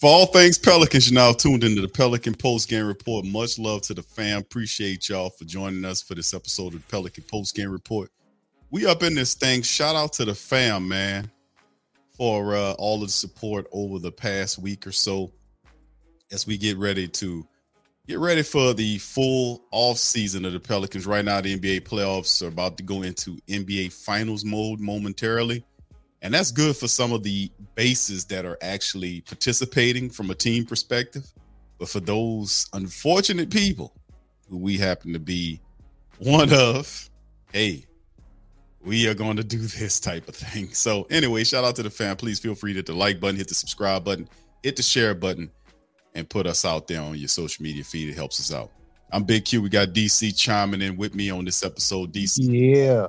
For all things Pelicans, you're now tuned into the Pelican Post Game Report. Much love to the fam. Appreciate y'all for joining us for this episode of the Pelican Post Game Report. We up in this thing. Shout out to the fam, man, for all of the support over the past week or so as we get ready for the full off season of the Pelicans. Right now, the NBA playoffs are about to go into NBA Finals mode momentarily. And that's good for some of the bases that are actually participating from a team perspective. But for those unfortunate people who we happen to be one of, hey, we are going to do this type of thing. So anyway, shout out to the fam. Please feel free to hit the like button, hit the subscribe button, hit the share button, and put us out there on your social media feed. It helps us out. I'm Big Q. We got DC chiming in with me on this episode. DC. Yeah.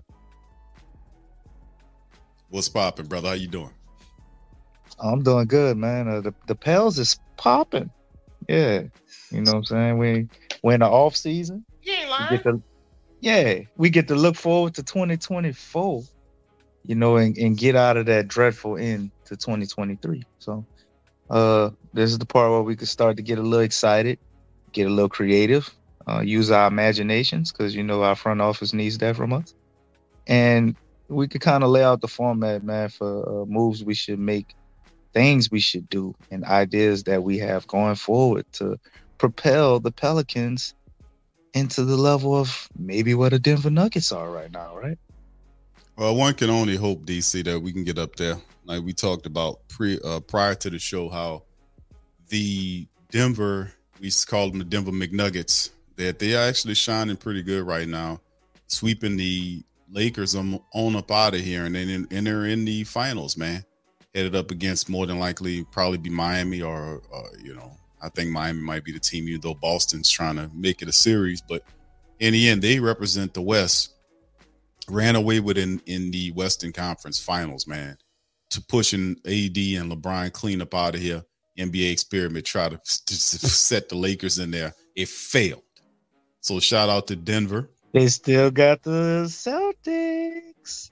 What's popping, brother? How you doing? I'm doing good, man. The Pels is popping. Yeah. You know what I'm saying? We're in the off season. You ain't lying. We get to look forward to 2024, you know, and get out of that dreadful end to 2023. So this is the part where we can start to get a little excited, get a little creative, use our imaginations, because, you know, our front office needs that from us. And we could kind of lay out the format, man, for moves we should make, things we should do, and ideas that we have going forward to propel the Pelicans into the level of maybe where the Denver Nuggets are right now, right? Well, one can only hope, DC, that we can get up there. Like we talked about prior to the show, how the Denver, we used to call them the Denver McNuggets, that they are actually shining pretty good right now, sweeping the Lakers on up out of here, and then they're in the finals, man. Headed up against more than likely probably be Miami or you know, I think Miami might be the team, even though Boston's trying to make it a series. But in the end, they represent the West. Ran away with in the Western Conference Finals, man, to pushing AD and LeBron clean up out of here. NBA experiment, try to set the Lakers in there. It failed. So shout out to Denver. They still got the Celtics.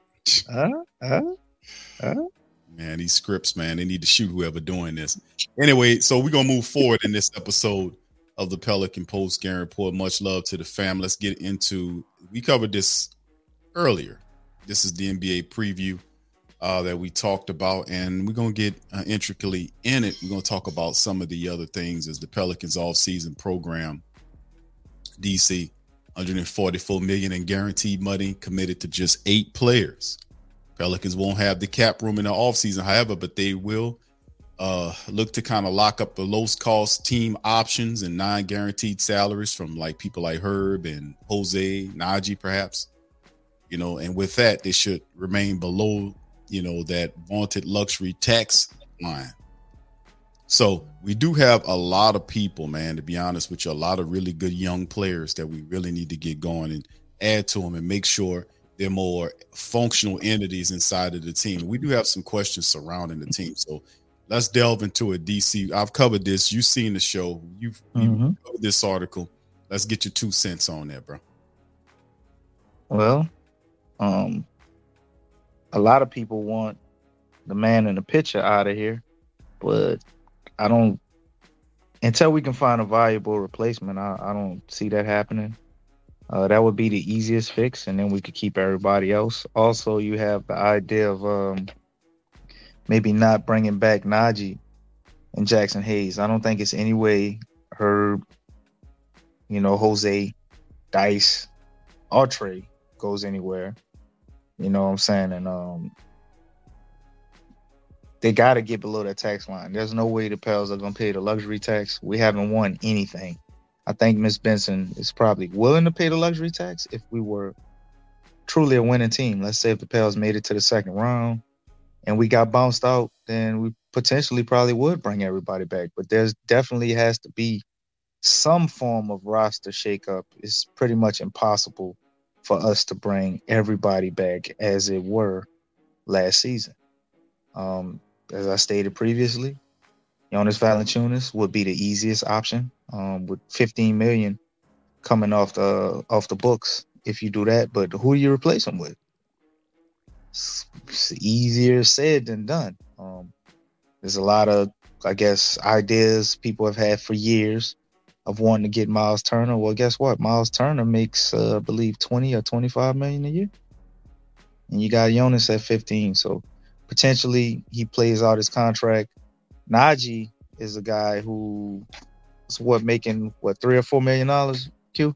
Man, these scripts, man, they need to shoot whoever doing this. Anyway, so we're going to move forward in this episode of the Pelican Post Game Report. Much love to the fam. Let's get into, we covered this earlier. This is the NBA preview that we talked about, and we're going to get intricately in it. We're going to talk about some of the other things as the Pelicans off-season program. DC, $144 million in guaranteed money committed to just 8 players. Pelicans won't have the cap room in the offseason, however, but they will look to kind of lock up the lowest-cost team options and non-guaranteed salaries from like people like Herb and Jose, Najee, perhaps. You know, and with that, they should remain below, you know, that vaunted luxury tax line. So we do have a lot of people, man, to be honest with you, a lot of really good young players that we really need to get going and add to them and make sure they're more functional entities inside of the team. We do have some questions surrounding the team. So let's delve into it, DC. I've covered this. You've seen the show. You've covered this article. Let's get your 2 cents on that, bro. Well, a lot of people want the man in the picture out of here, but I don't, until we can find a valuable replacement, I don't see that happening. That would be the easiest fix, and then we could keep everybody else. Also, you have the idea of maybe not bringing back Najee and Jackson Hayes. I don't think it's any way Herb, you know, Jose, Dice, or Trey goes anywhere. You know what I'm saying? And they got to get below that tax line. There's no way the Pels are going to pay the luxury tax. We haven't won anything. I think Miss Benson is probably willing to pay the luxury tax if we were truly a winning team. Let's say if the Pels made it to the second round and we got bounced out, then we potentially probably would bring everybody back. But there's definitely has to be some form of roster shakeup. It's pretty much impossible for us to bring everybody back as it were last season. As I stated previously, Jonas Valanciunas would be the easiest option, with $15 million coming off the books if you do that. But who do you replace him with? It's easier said than done. There's a lot of I guess, ideas people have had for years of wanting to get Miles Turner. Well, guess what? Miles Turner makes, I believe, 20 or 25 million a year. And you got Jonas at 15. So potentially he plays out his contract. Najee is a guy who is making $3 or $4 million, Q?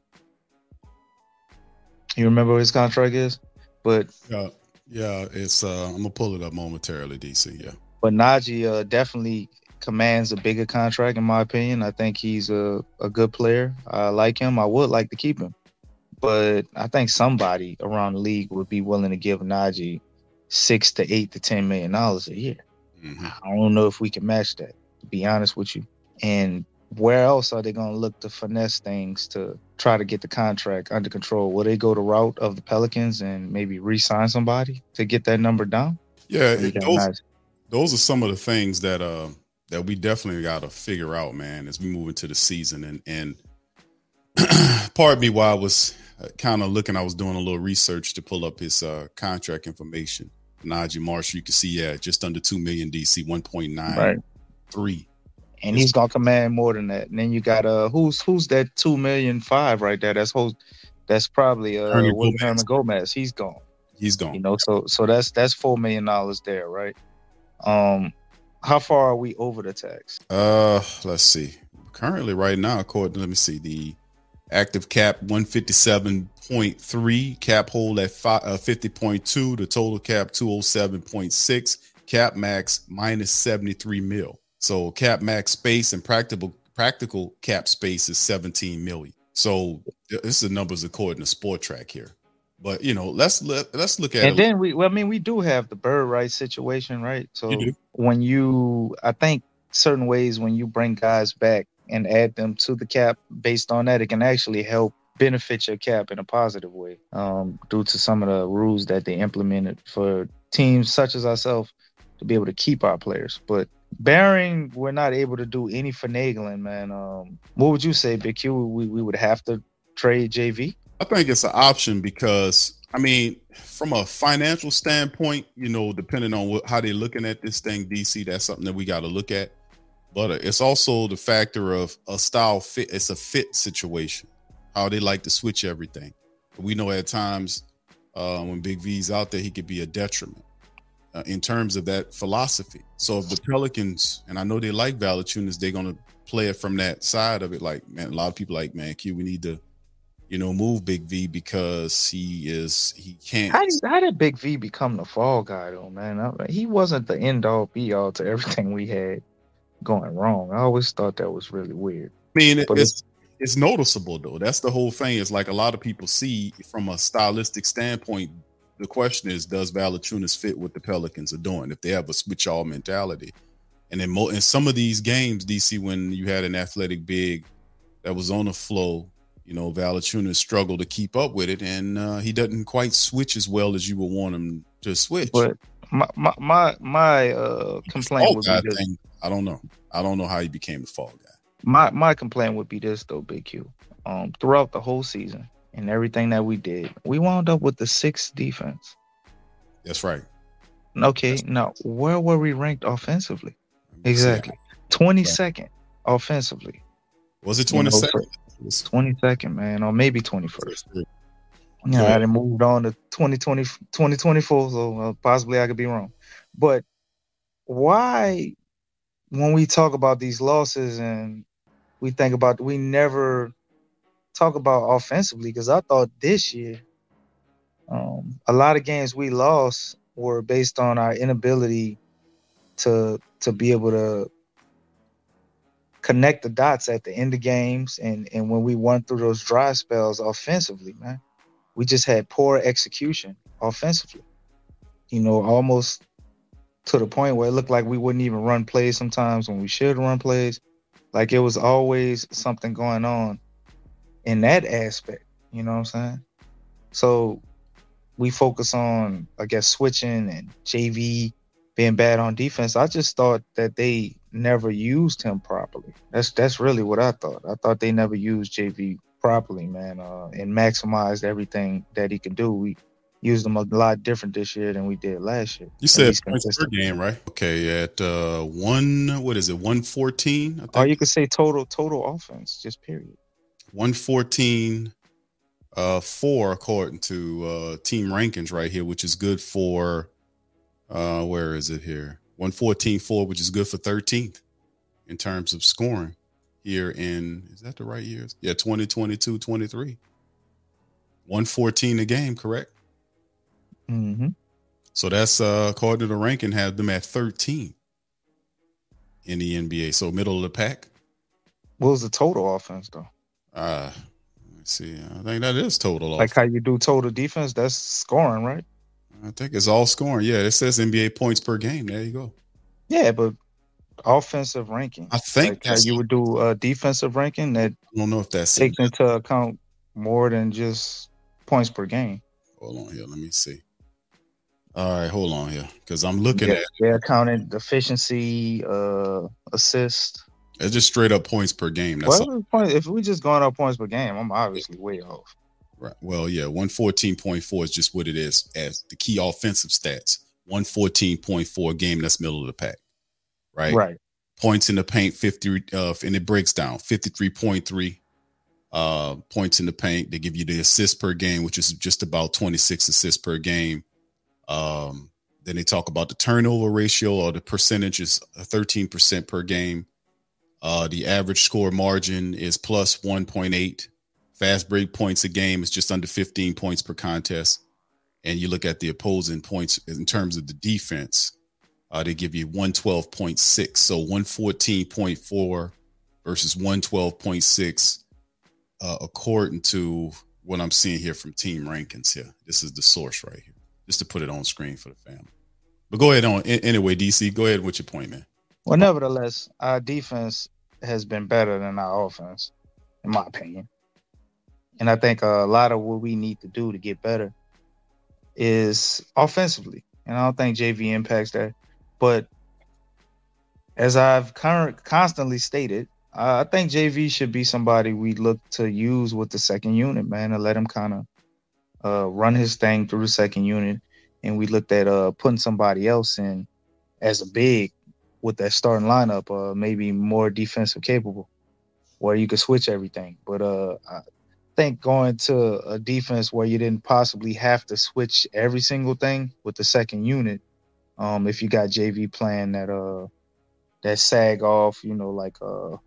You remember what his contract is? But yeah, it's I'm gonna pull it up momentarily, DC. Yeah. But Najee definitely commands a bigger contract, in my opinion. I think he's a good player. I like him. I would like to keep him. But I think somebody around the league would be willing to give Najee $6 to $8 to $10 million a year. Mm-hmm. I don't know if we can match that, to be honest with you. And where else are they going to look to finesse things to try to get the contract under control? Will they go the route of the Pelicans and maybe re-sign somebody to get that number down? Yeah, those are some of the things that we definitely got to figure out, man, as we move into the season. And pardon me while I was kind of looking, I was doing a little research to pull up his contract information. Najee Marshall, you can see, just under $2 million DC, 1.93. Right. And he's gonna command more than that. And then you got who's that $2.5 million right there? That's probably Hernan Gomez. He's gone. You know, so that's $4 million there, right? How far are we over the tax? Let's see. Currently, right now, let me see, the active cap 157.3, cap hold at 50.2, the total cap 207.6, cap max minus 73 mil. So cap max space and practical cap space is 17 million. So this is the numbers according to Sport Track here. But let's look at and then we do have the bird rights situation, right? So I think certain ways when you bring guys back and add them to the cap based on that, it can actually help benefit your cap in a positive way, due to some of the rules that they implemented for teams such as ourselves to be able to keep our players. But barring we're not able to do any finagling, man, what would you say, Big Q? We would have to trade JV? I think it's an option because, I mean, from a financial standpoint, depending on how they're looking at this thing, DC, that's something that we got to look at. But it's also the factor of a style fit. It's a fit situation, how they like to switch everything. We know at times when Big V's out there, he could be a detriment in terms of that philosophy. So if the Pelicans, and I know they like Valanciunas, they're going to play it from that side of it. Like, man, a lot of people like, man, Q, we need to, move Big V because he can't. How did Big V become the fall guy though, man? He wasn't the end all be all to everything we had going wrong. I always thought that was really weird. I mean, it's noticeable though. That's the whole thing. It's like a lot of people see from a stylistic standpoint. The question is, does Valanciunas fit what the Pelicans are doing? If they have a switch all mentality, and in some of these games, DC, when you had an athletic big that was on the flow, Valanciunas struggled to keep up with it, and he doesn't quite switch as well as you would want him to switch. But my complaint would be this. I don't know how he became the fall guy. My complaint would be this though, Big Q. Throughout the whole season and everything that we did, we wound up with the 6th defense. That's right. Okay, now where were we ranked offensively? Exactly. 22nd offensively. Was it 22nd? 22nd, man, or maybe 21st. Yeah, I done moved on to 2024, so possibly I could be wrong. But why, when we talk about these losses and we never talk about offensively? Because I thought this year, a lot of games we lost were based on our inability to be able to connect the dots at the end of games, and when we went through those dry spells offensively, man, we just had poor execution offensively. Almost to the point where it looked like we wouldn't even run plays sometimes when we should run plays. Like it was always something going on in that aspect. You know what I'm saying? So we focus on, I guess, switching and JV being bad on defense. I just thought that they never used him properly. That's really what I thought. I thought they never used JV properly, man, and maximized everything that he could do. used them a lot different this year than we did last year. You said points per game, right? Okay, at 114, I think. Or you could say total offense, just period. 114 4 according to team rankings right here, which is good for where is it here? 114-4, which is good for 13th in terms of scoring here in, is that the right years? Yeah, 2022-23. 114 a game, correct? Mm-hmm. So that's according to the ranking, have them at 13 in the NBA. So middle of the pack. What was the total offense though? Let's see. I think that is total like offense. How you do total defense, that's scoring, right? I think it's all scoring. Yeah, it says NBA points per game. There you go. Yeah, but offensive ranking. I think like how you would do a defensive ranking that I don't know if that's takes into account more than just points per game. Hold on here. Let me see. All right, hold on here. Because I'm looking at they're counting efficiency, assist. It's just straight up points per game. That's if we just going up points per game, I'm obviously way off. Right. Well, yeah, 114.4 is just what it is as the key offensive stats. 114.4 game, that's middle of the pack. Right. Right. Points in the paint, 50, and it breaks down 53.3 points in the paint. They give you the assists per game, which is just about 26 assists per game. Then they talk about the turnover ratio, or the percentage is 13% per game. The average score margin is plus 1.8. Fast break points a game is just under 15 points per contest. And you look at the opposing points in terms of the defense, they give you 112.6. So 114.4 versus 112.6, according to what I'm seeing here from team rankings here. This is the source right here, just to put it on screen for the family. But go ahead on. Anyway, DC, go ahead with your point, man. Well, nevertheless, our defense has been better than our offense, in my opinion. And I think a lot of what we need to do to get better is offensively. And I don't think JV impacts that. But as I've constantly stated, I think JV should be somebody we look to use with the second unit, man, and let him kind of run his thing through the second unit. And we looked at putting somebody else in as a big with that starting lineup, maybe more defensive capable, where you could switch everything. But I think going to a defense where you didn't possibly have to switch every single thing with the second unit, if you got JV playing that sag off, like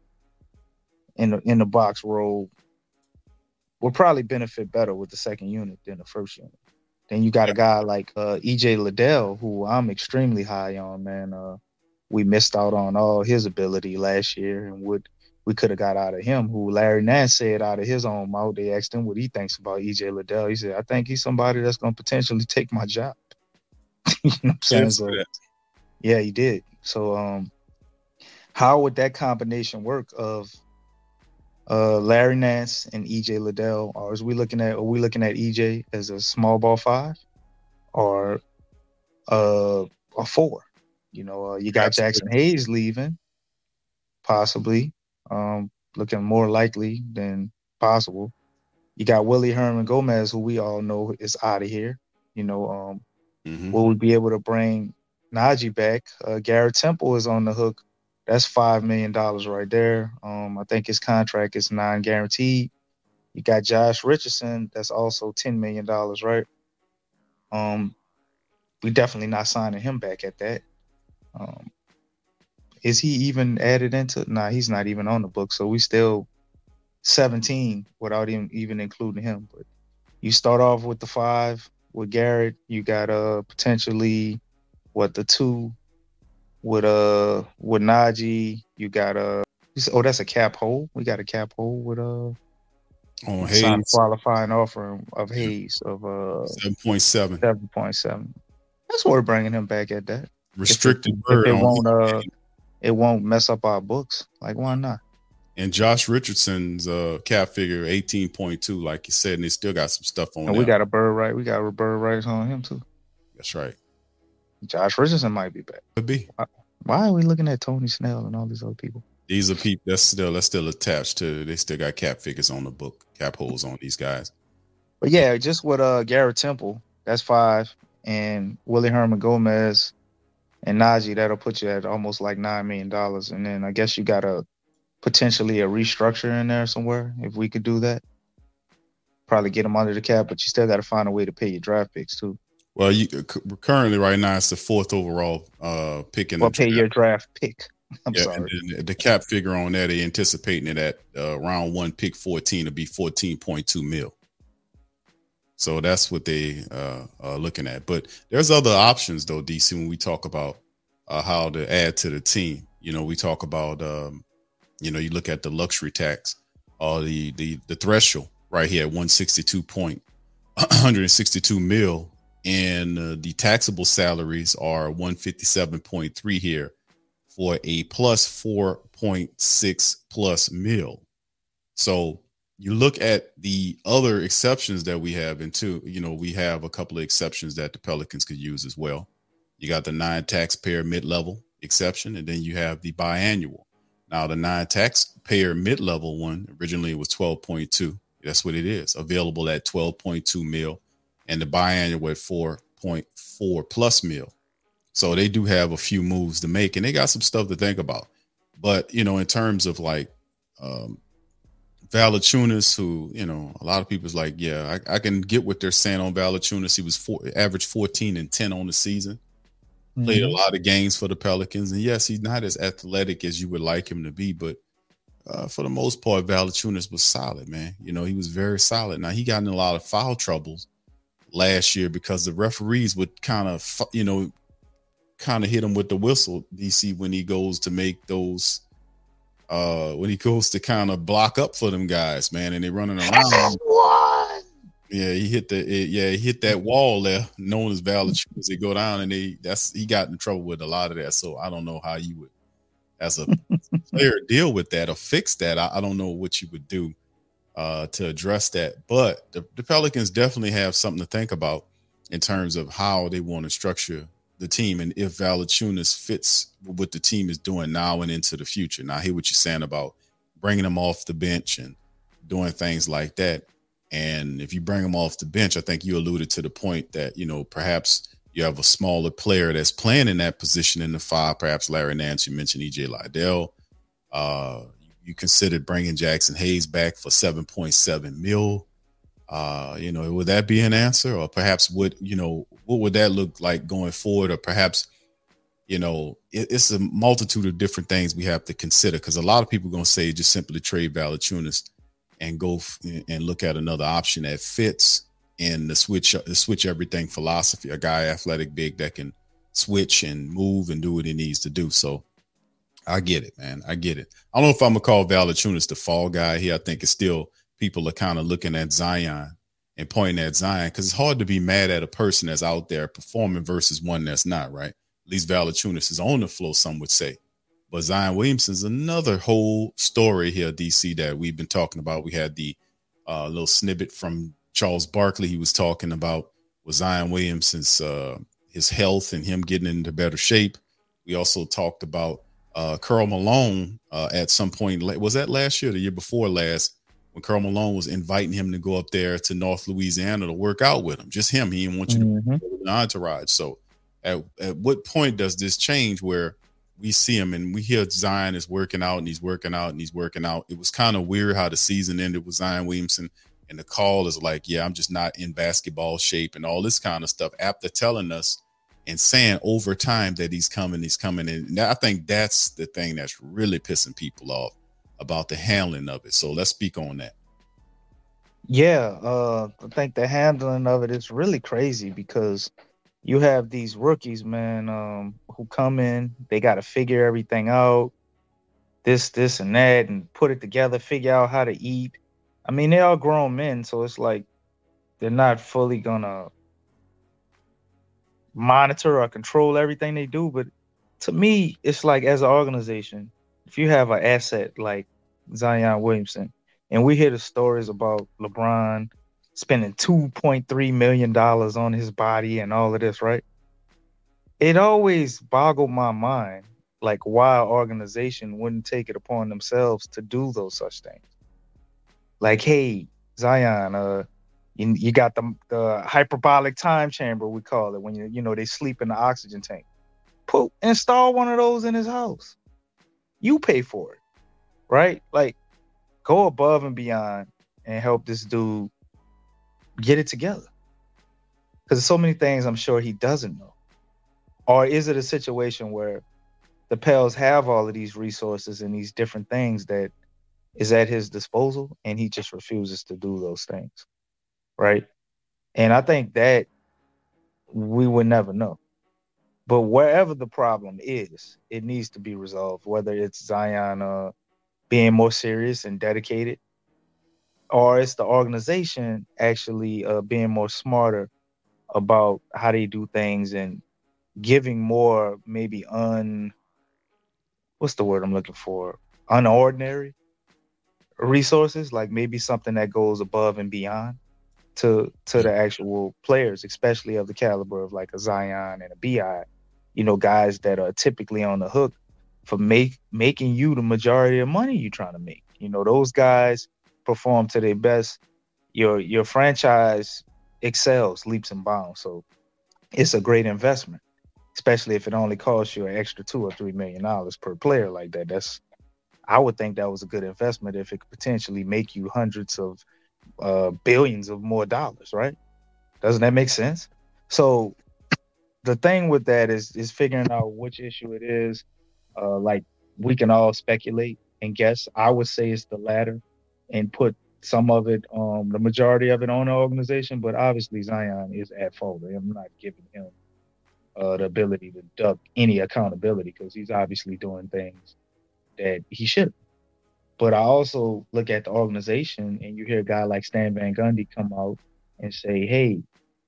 in the box role, will probably benefit better with the second unit than the first unit. Then you got a guy like EJ Liddell, who I'm extremely high on, man. We missed out on all his ability last year, and what we could have got out of him, who Larry Nance said out of his own mouth. They asked him what he thinks about EJ Liddell. He said, I think he's somebody that's going to potentially take my job. You know what I'm saying? So, yeah, he did. So how would that combination work of Larry Nance and EJ Liddell? Or are we looking at EJ as a small ball 5 or a 4? You got Jackson Hayes leaving, possibly. Looking more likely than possible. You got Willie Herman Gomez, who we all know is out of here. Will we be able to bring Najee back? Garrett Temple is on the hook. That's $5 million right there. I think his contract is non-guaranteed. You got Josh Richardson. That's also $10 million, right? We definitely not signing him back at that. Is he even added into? Nah, he's not even on the book. So we still 17 without even including him. But you start off with the 5 with Garrett. You got potentially the 2 with Najee. You got that's a cap hole. We got a cap hole with Hayes. Qualifying offer of Hayes of 7.7. 7.7. That's worth bringing him back at that. Restricted bird. It won't mess up our books. Like, why not? And Josh Richardson's cap figure 18.2, like you said, and they still got some stuff on. And we got a bird right. We got a bird rights on him too. That's right. Josh Richardson might be back. Could be. Why are we looking at Tony Snell and all these other people? These are people that's still attached to. They still got cap figures on the book, cap holes on these guys. But yeah, just with Garrett Temple, That's 5. And Willie Herman Gomez and Najee, that'll put you at almost like $9 million. And then I guess you got potentially a restructure in there somewhere if we could do that. Probably get them under the cap, but you still got to find a way to pay your draft picks too. Well, you currently right now it's the 4th overall pick in the pay your draft pick. I'm sorry. And the cap figure on that, they're anticipating it at round 1, pick 14 to be $14.2 million. So that's what they are looking at. But there's other options though, DC, when we talk about how to add to the team. You know, we talk about you look at the luxury tax or the threshold right here at 162 mil, and the taxable salaries are 157.3 here for a plus 4.6 plus mil. So you look at the other exceptions that we have, and too, we have a couple of exceptions that the Pelicans could use as well. You got the non-taxpayer mid-level exception, and then you have the biannual. Now, the non-taxpayer mid-level one, originally it was 12.2. That's what it is, available at 12.2 mil, and the biannual at 4.4 plus mil. So they do have a few moves to make, and they got some stuff to think about. But, in terms of like Valanciunas, who, a lot of people's like, yeah, I can get what they're saying on Valanciunas. He was averaged 14 and 10 on the season. Played a lot of games for the Pelicans. And yes, he's not as athletic as you would like him to be, but for the most part, Valanciunas was solid, man. He was very solid. Now, he got in a lot of foul troubles last year because the referees would kind of hit him with the whistle, DC, when he goes to make those, when he goes to kind of block up for them guys, man, and they're running around. Yeah, he hit that wall there, known as Valanciunas. They go down, and he got in trouble with a lot of that. So I don't know how you would, as a player, deal with that or fix that. I don't know what you would do to address that. But the Pelicans definitely have something to think about in terms of how they want to structure the team, and if Valanciunas fits what the team is doing now and into the future. Now, I hear what you're saying about bringing him off the bench and doing things like that. And if you bring him off the bench, I think you alluded to the point that, perhaps you have a smaller player that's playing in that position in the 5, perhaps Larry Nance. You mentioned EJ Liddell. You considered bringing Jackson Hayes back for 7.7 mil. Would that be an answer? Or perhaps what would that look like going forward? Or perhaps, it's a multitude of different things we have to consider, because a lot of people are going to say just simply trade Valanciunas and go and look at another option that fits in the switch everything philosophy, a guy athletic big that can switch and move and do what he needs to do. So I get it, man. I get it. I don't know if I'm gonna call Valanciunas the fall guy here. I think it's still, people are kind of looking at Zion and pointing at Zion, because it's hard to be mad at a person that's out there performing versus one that's not, right? At least Valanciunas is on the floor, some would say. But Zion Williamson's another whole story here, DC, that we've been talking about. We had the little snippet from Charles Barkley. He was talking about with Zion Williamson's his health and him getting into better shape. We also talked about Karl Malone at some point. Was that last year or the year before last, when Karl Malone was inviting him to go up there to North Louisiana to work out with him? Just him. He didn't want you to go with an entourage. So at what point does this change where we see him and we hear Zion is working out and he's working out and he's working out? It was kind of weird how the season ended with Zion Williamson, and the call is like, yeah, I'm just not in basketball shape and all this kind of stuff, after telling us and saying over time that he's coming. And I think that's the thing that's really pissing people off about the handling of it. So let's speak on that. Yeah, I think the handling of it is really crazy, because you have these rookies, man, who come in, they got to figure everything out, this and that, and put it together, figure out how to eat. I mean, they're all grown men, so it's like they're not fully gonna monitor or control everything they do. But to me, it's like, as an organization, if you have an asset like Zion Williamson, and we hear the stories about LeBron spending $2.3 million on his body and all of this, right? It always boggled my mind, like, why an organization wouldn't take it upon themselves to do those such things. Like, hey, Zion, You got the hyperbolic time chamber, we call it, when they sleep in the oxygen tank. Install one of those in his house. You pay for it, right? Like, go above and beyond and help this dude get it together. Because there's so many things I'm sure he doesn't know. Or is it a situation where the Pels have all of these resources and these different things that is at his disposal, and he just refuses to do those things, right? And I think that we would never know. But wherever the problem is, it needs to be resolved, whether it's Zion being more serious and dedicated, or it's the organization actually being more smarter about how they do things and giving more maybe what's the word I'm looking for? Unordinary resources, like maybe something that goes above and beyond to the actual players, especially of the caliber of like a Zion and a BI, guys that are typically on the hook for making you the majority of money you're trying to make. Those guys perform to their best. Your franchise excels leaps and bounds. So it's a great investment, especially if it only costs you an extra $2 or $3 million per player like that. I would think that was a good investment if it could potentially make you hundreds of billions of more dollars, right? Doesn't that make sense? So the thing with that is figuring out which issue it is. Like, we can all speculate and guess. I would say it's the latter and put some of it, the majority of it on the organization, but obviously Zion is at fault. I'm not giving him the ability to duck any accountability because he's obviously doing things that he shouldn't. But I also look at the organization, and you hear a guy like Stan Van Gundy come out and say, hey,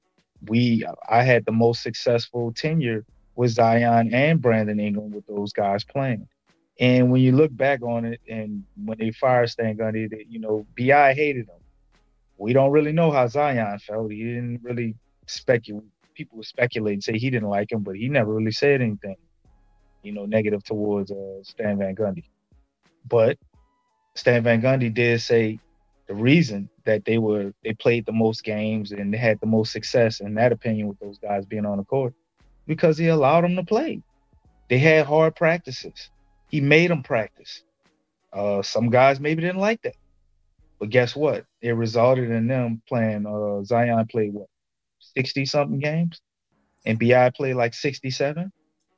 I had the most successful tenure with Zion and Brandon Ingram with those guys playing. And when you look back on it, and when they fired Stan Gundy, BI hated him. We don't really know how Zion felt. He didn't really speculate. People would speculate and say he didn't like him, but he never really said anything, negative towards Stan Van Gundy. But Stan Van Gundy did say the reason that they played the most games and they had the most success, in that opinion, with those guys being on the court, because he allowed them to play. They had hard practices. He made them practice. Some guys maybe didn't like that. But guess what? It resulted in them playing, Zion played 60-something games? And BI played like 67?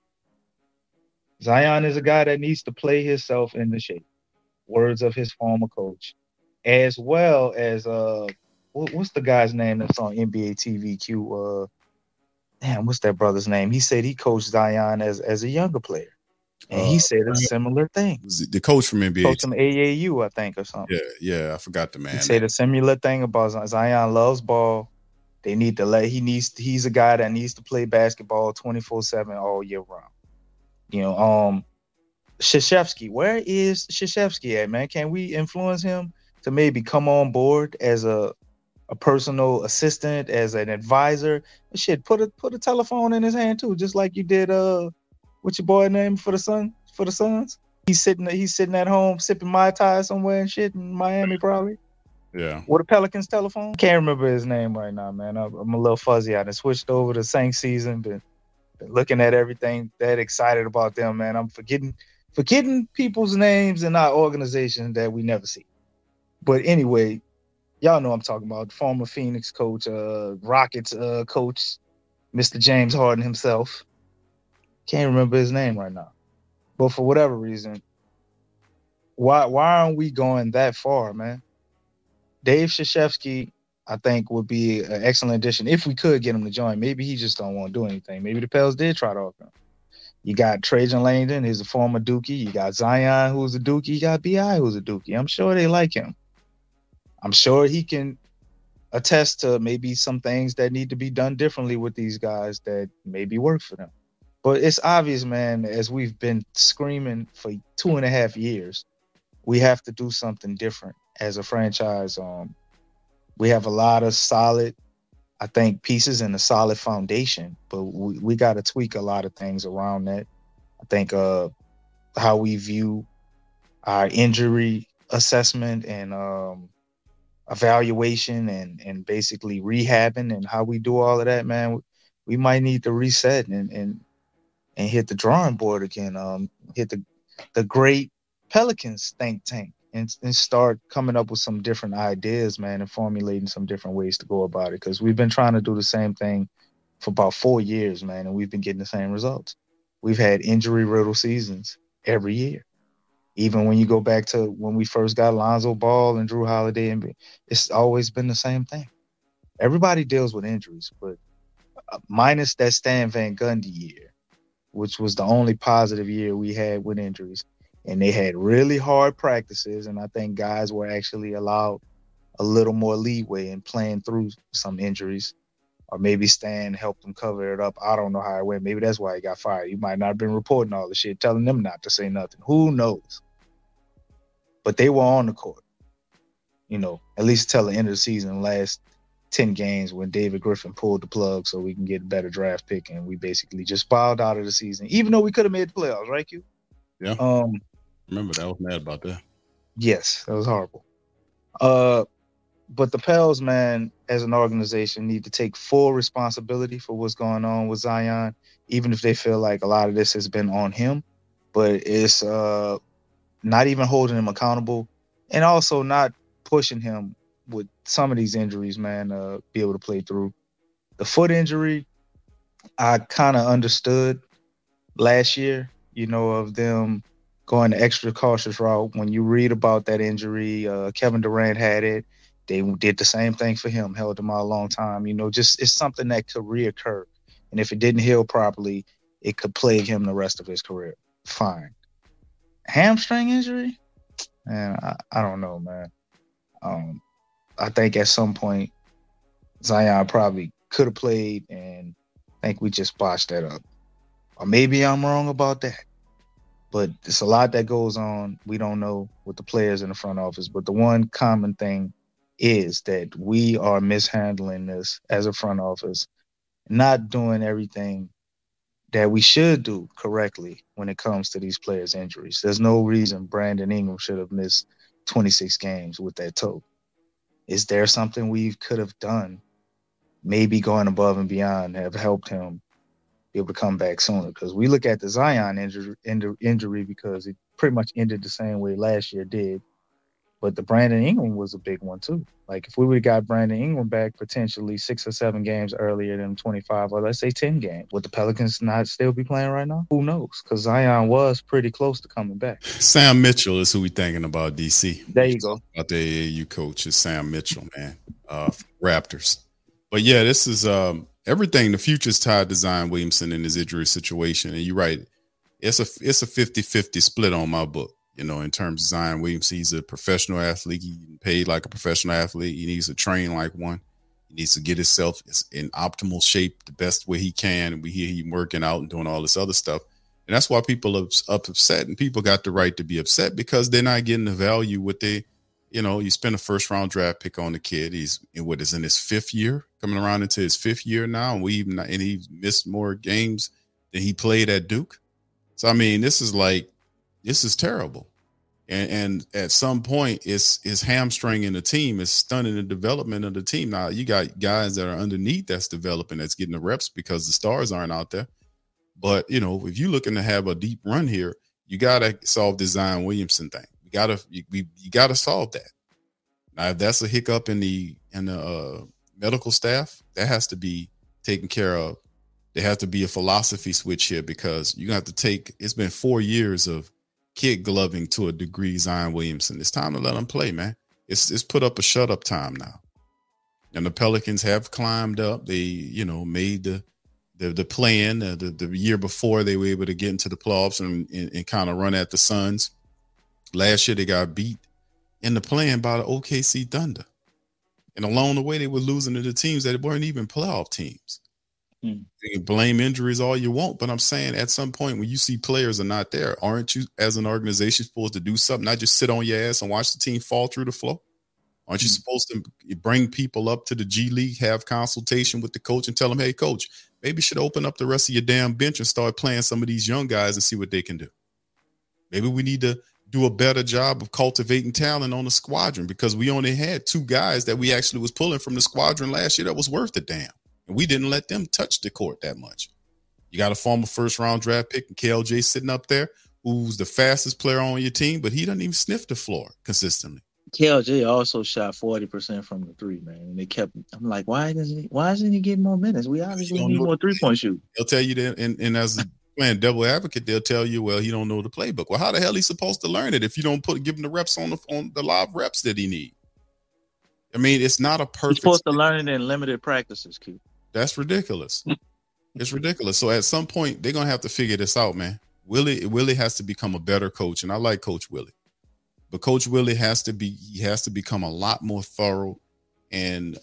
Zion is a guy that needs to play himself into shape. Words of his former coach. As well as, what's the guy's name that's on NBA TVQ? What's that brother's name? He said he coached Zion as a younger player. And he said a similar thing. The coach from NBA. Coach from AAU, I think, or something. Yeah, I forgot the man. He said a similar thing about Zion loves ball. They need to he's a guy that needs to play basketball 24/7 all year round. Krzyzewski, where is Krzyzewski at, man? Can we influence him to maybe come on board as a personal assistant, as an advisor? Shit, put a telephone in his hand too, just like you did what's your boy name for the Suns? He's sitting at home sipping Mai Tai somewhere and shit in Miami probably. Yeah. With a Pelicans telephone? Can't remember his name right now, man. I'm a little fuzzy. I just switched over to Saints season, been looking at everything, that excited about them, man. I'm forgetting people's names in our organization that we never see. But anyway, y'all know I'm talking about. Former Phoenix coach, Rockets coach, Mr. James Harden himself. Can't remember his name right now. But for whatever reason, why aren't we going that far, man? Dave Krzyzewski, I think, would be an excellent addition if we could get him to join. Maybe he just don't want to do anything. Maybe the Pels did try to offer him. You got Trajan Langdon, who's a former Dookie. You got Zion, who's a Dookie. You got BI, who's a Dookie. I'm sure they like him. I'm sure he can attest to maybe some things that need to be done differently with these guys that maybe work for them. But it's obvious, man, as we've been screaming for 2.5 years, we have to do something different as a franchise. We have a lot of solid, I think, pieces and a solid foundation, but we got to tweak a lot of things around that. I think how we view our injury assessment and evaluation and basically rehabbing and how we do all of that, man, we might need to reset and hit the drawing board again. Hit the great Pelicans think tank and start coming up with some different ideas, man, and formulating some different ways to go about it. Because we've been trying to do the same thing for about 4 years, man, and we've been getting the same results. We've had injury-riddled seasons every year. Even when you go back to when we first got Lonzo Ball and Drew Holiday, and it's always been the same thing. Everybody deals with injuries, but minus that Stan Van Gundy year, which was the only positive year we had with injuries. And they had really hard practices, and I think guys were actually allowed a little more leeway in playing through some injuries. Or maybe Stan helped them cover it up. I don't know how it went. Maybe that's why he got fired. He might not have been reporting all the shit, telling them not to say nothing. Who knows? But they were on the court, at least till the end of the season, last 10 games when David Griffin pulled the plug so we can get a better draft pick, and we basically just bowed out of the season, even though we could have made the playoffs, right, Q? Yeah. Remember that. I was mad about that. Yes, that was horrible. But the Pels, man, as an organization, need to take full responsibility for what's going on with Zion, even if they feel like a lot of this has been on him. But it's not even holding him accountable, and also not pushing him with some of these injuries, man, be able to play through. The foot injury, I kind of understood last year, of them going the extra cautious route. When you read about that injury, Kevin Durant had it. They did the same thing for him, held him out a long time. Just it's something that could reoccur. And if it didn't heal properly, it could plague him the rest of his career. Fine. Hamstring injury? Man, I don't know, man. I think at some point, Zion probably could have played, and I think we just botched that up. Or maybe I'm wrong about that. But it's a lot that goes on. We don't know with the players in the front office. But the one common thing is that we are mishandling this as a front office, not doing everything that we should do correctly when it comes to these players' injuries. There's no reason Brandon Ingram should have missed 26 games with that toe. Is there something we could have done, maybe going above and beyond, have helped him be able to come back sooner? Because we look at the Zion injury because it pretty much ended the same way last year did. But the Brandon Ingram was a big one, too. Like, if we would have got Brandon Ingram back potentially 6 or 7 games earlier than 25, or let's say 10 games, would the Pelicans not still be playing right now? Who knows? Because Zion was pretty close to coming back. Sam Mitchell is who we thinking about, DC. There you go. About the AAU coach is Sam Mitchell, man, Raptors. But, yeah, this is everything. The future's tied to Zion Williamson in his injury situation. And you're right. It's a 50-50 split on my book. In terms of Zion Williamson, he's a professional athlete. He's paid like a professional athlete. He needs to train like one. He needs to get himself in optimal shape the best way he can. And we hear him working out and doing all this other stuff. And that's why people are upset. And people got the right to be upset because they're not getting the value what they, you spend a first round draft pick on the kid. He's in his 5th year, coming around into his 5th year now. And he missed more games than he played at Duke. So, I mean, this is terrible. And at some point, it's hamstringing the team. It's stunning the development of the team. Now, you got guys that are underneath that's developing, that's getting the reps because the stars aren't out there. But, if you're looking to have a deep run here, you got to solve the Zion Williamson thing. You got to solve that. Now, if that's a hiccup in the medical staff, that has to be taken care of. There has to be a philosophy switch here because you're going to have to it's been 4 years of kid gloving to a degree Zion Williamson. It's time to let him play, man. It's put up a shut up time now. And the Pelicans have climbed up. They, made the play-in. The year before they were able to get into the playoffs and kind of run at the Suns. Last year they got beat in the play-in by the OKC Thunder. And along the way they were losing to the teams that weren't even playoff teams. You can blame injuries all you want, but I'm saying at some point when you see players are not there, aren't you as an organization supposed to do something, not just sit on your ass and watch the team fall through the floor? Aren't you supposed to bring people up to the G League, have consultation with the coach and tell them, hey, coach, maybe you should open up the rest of your damn bench and start playing some of these young guys and see what they can do. Maybe we need to do a better job of cultivating talent on the squadron, because we only had 2 guys that we actually was pulling from the squadron last year that was worth a damn. And we didn't let them touch the court that much. You got a former first-round draft pick and KLJ sitting up there, who's the fastest player on your team, but he doesn't even sniff the floor consistently. KLJ also shot 40% from the 3, man. And they kept, I'm like, why isn't he getting more minutes? We obviously need more 3-point shoot. They'll tell you that, and as a playing devil advocate, they'll tell you, well, he don't know the playbook. Well, how the hell he supposed to learn it if you don't give him the reps on the live reps that he need? I mean, it's not a perfect. He's supposed to learn it in limited practices, Q. That's ridiculous. It's ridiculous. So at some point, they're gonna have to figure this out, man. Willie has to become a better coach, and I like Coach Willie, but Coach Willie has to become a lot more thorough and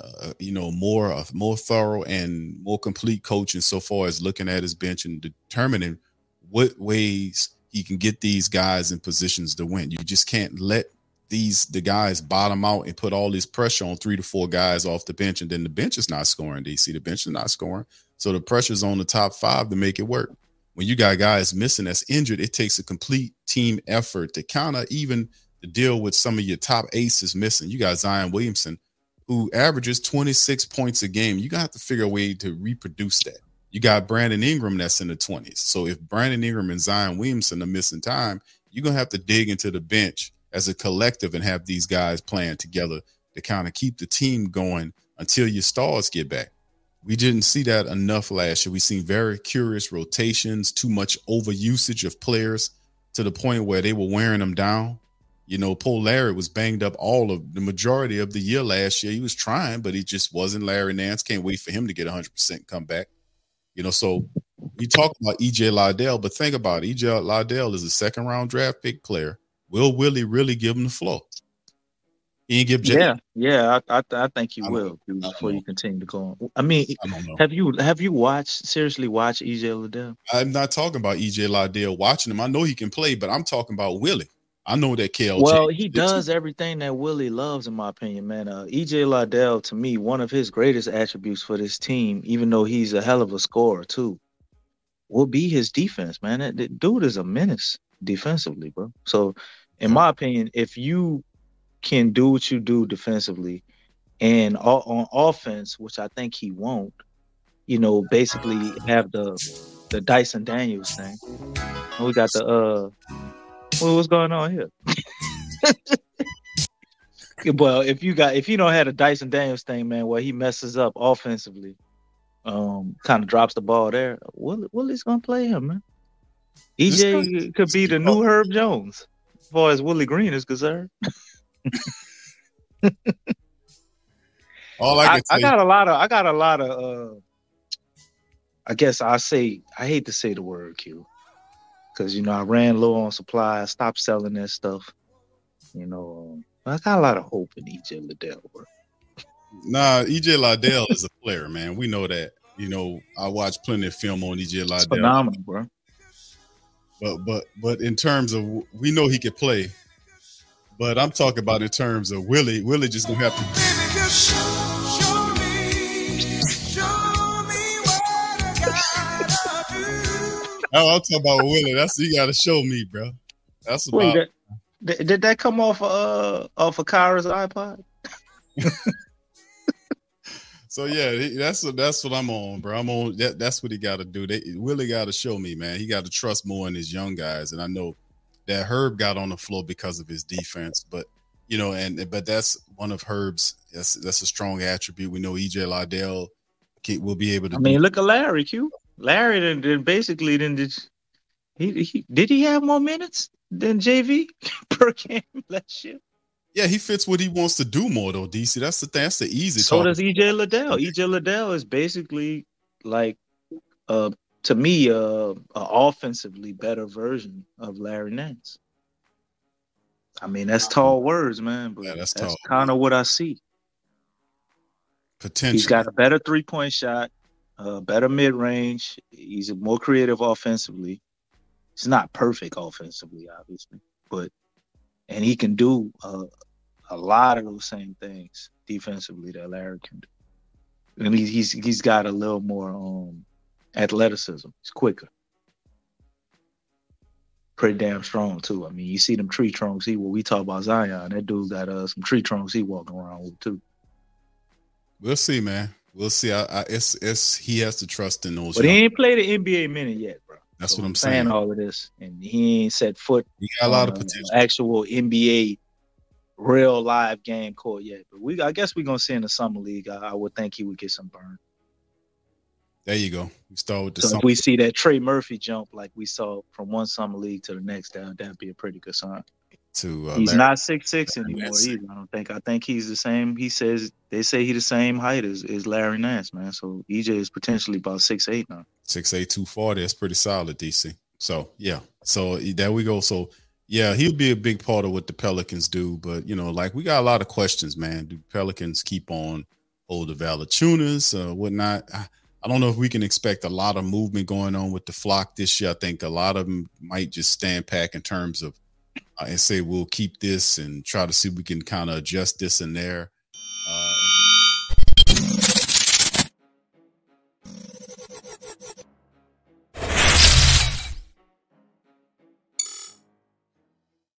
more thorough and more complete coach in so far as looking at his bench and determining what ways he can get these guys in positions to win. You just can't let the guys bottom out and put all this pressure on 3 to 4 guys off the bench, and then the bench is not scoring. DC, the bench is not scoring, so the pressure's on the top 5 to make it work. When you got guys missing that's injured, it takes a complete team effort to kind of even to deal with some of your top aces missing. You got Zion Williamson, who averages 26 points a game. You got to figure a way to reproduce that. You got Brandon Ingram that's in the 20s. So if Brandon Ingram and Zion Williamson are missing time, you're going to have to dig into the bench as a collective and have these guys playing together to kind of keep the team going until your stars get back. We didn't see that enough last year. We seen very curious rotations, too much overusage of players to the point where they were wearing them down. You know, Paul Larry was banged up the majority of the year last year. He was trying, but he just wasn't Larry Nance. Can't wait for him to get 100% and come back. You know, so you talk about E.J. Liddell, but think about it. E.J. Liddell is a second-round draft pick player. Will Willie really give him the floor? He ain't give Jay. Yeah. I think he will before you continue to go on. I mean, have you seriously watched E.J. Liddell? I'm not talking about E.J. Liddell watching him. I know he can play, but I'm talking about Willie. I know that KLJ. Well, he does everything that Willie loves, in my opinion, man. E.J. Liddell, to me, one of his greatest attributes for this team, even though he's a hell of a scorer too, will be his defense, man. That dude is a menace defensively, bro. So, in my opinion, if you can do what you do defensively and on offense, which I think he won't, basically have the Dyson Daniels thing. We got the what's going on here? Well, if you don't have a Dyson Daniels thing, man, where he messes up offensively, kind of drops the ball there, Willie's gonna play him, man. EJ could be the new Herb Jones as far as Willie Green is concerned. I got a lot of I guess I hate to say the word Q, because I ran low on supply. I stopped selling that stuff. I got a lot of hope in EJ Liddell, bro. Nah, EJ Liddell is a player, man. We know that. I watched plenty of film on EJ Liddell. It's phenomenal, bro. But in terms of, we know he could play. But I'm talking about in terms of Willie. Willie just gonna have to. Baby, just show me what I gotta do. Oh, I'm talking about Willie. You gotta show me, bro. That's about. Wait, did that come off of Kyra's iPod? So yeah, that's what I'm on, bro. I'm on that. That's what he got to do. Willie got to show me, man. He got to trust more in his young guys, and I know that Herb got on the floor because of his defense, but but that's one of Herb's. That's a strong attribute. We know EJ Liddell will be able to. I mean, look at Larry Q. Larry did he have more minutes than JV per game last year? Yeah, he fits what he wants to do more though, DC. That's the thing. That's the easy. So does EJ Liddell. EJ Liddell is basically like to me, an offensively better version of Larry Nance. I mean, that's tall words, man, but that's kind of what I see. Potential. He's got a better 3-point shot, better mid-range. He's more creative offensively. He's not perfect offensively, obviously, and he can do a lot of those same things defensively that Larry can do. And he's got a little more athleticism. He's quicker. pretty damn strong too. I mean, you see them tree trunks. We talk about Zion. That dude got some tree trunks he walking around with too. We'll see, man. We'll see. It's he has to trust in those. But he ain't played an NBA minute yet, bro. That's what I'm saying. All of this, and he ain't set foot. He got a lot of potential. Actual NBA real live game court yet. But I guess we're gonna see in the summer league. I would think he would get some burn. There you go. We start with the so if we see that Trey Murphy jump like we saw from one summer league to the next, that'd be a pretty good sign. He's not 6'6" anymore either. I think he's the same. They say he's the same height as Larry Nance, man. So EJ is potentially about 6'8" now. 6'8", 240. That's pretty solid, DC. So yeah. So there we go. So yeah, he'll be a big part of what the Pelicans do. But like we got a lot of questions, man. Do Pelicans keep on hold the Valanciunas, whatnot? I don't know if we can expect a lot of movement going on with the flock this year. I think a lot of them might just stand back in terms of and say we'll keep this and try to see if we can kind of adjust this and there.